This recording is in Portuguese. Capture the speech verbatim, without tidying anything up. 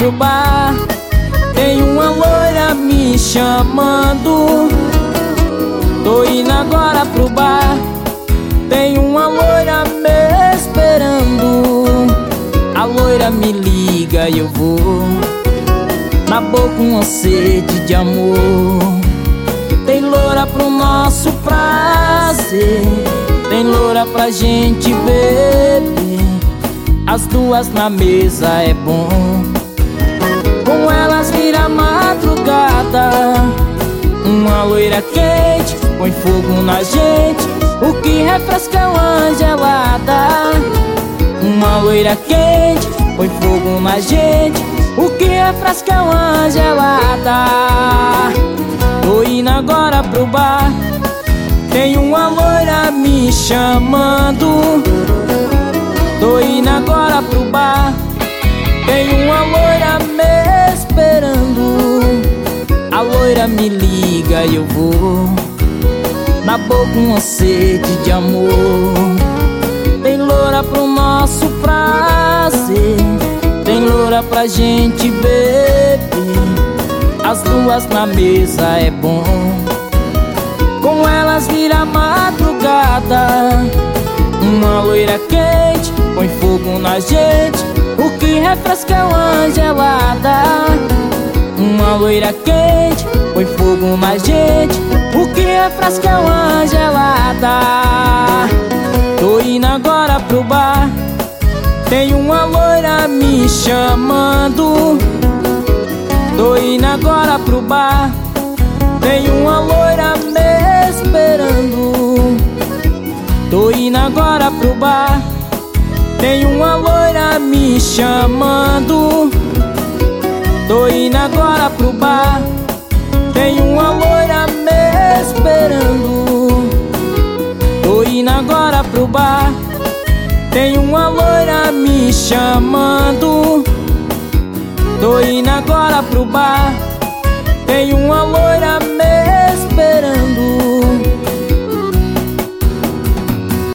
pro bar. Tem uma loira me chamando. Tô indo agora pro bar. Tem uma loira me esperando. A loira me liga e eu vou na boca com sede de amor. Tem loura pro nosso prazer, tem loura pra gente beber. As duas na mesa é bom, com elas vira madrugada. Uma loira quente põe fogo na gente, o que refresca uma gelada. Uma loira quente põe fogo na gente, o que refresca uma gelada. Tô indo agora pro bar. Tem uma loira me chamando. Tô indo agora pro bar. Tem uma loira me esperando. A loira me liga e eu vou na boca com sede de amor. Tem loura pro nosso prazer, tem loura pra gente beber. As duas na mesa é bom, com elas vira madrugada. Uma loira quente põe fogo na gente, o que refresca uma gelada. Uma loira quente põe fogo na gente, o que refresca uma gelada. Tô indo agora pro bar. Tem uma loira me chamando. Tô indo agora pro bar. Tem uma loira me esperando. Tô indo agora pro bar. Tem uma loira me chamando. Tô indo agora pro bar. Tem uma loira me esperando. Tô indo agora pro bar. Tem uma loira me chamando. Tô indo agora pro bar. Tem uma loira